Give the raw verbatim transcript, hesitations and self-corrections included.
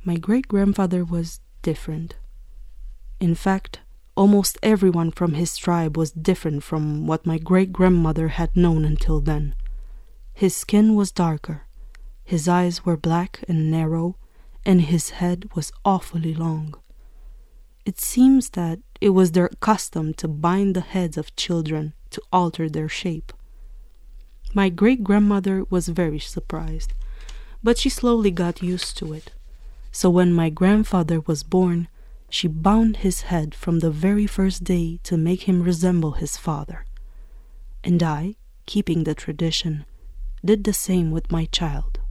My great-grandfather was different. In fact, almost everyone from his tribe was different from what my great-grandmother had known until then. His skin was darker, his eyes were black and narrow, and his head was awfully long. It seems that it was their custom to bind the heads of children to alter their shape. My great-grandmother was very surprised, but she slowly got used to it. So when my grandfather was born, she bound his head from the very first day to make him resemble his father. And I, keeping the tradition, did the same with my child.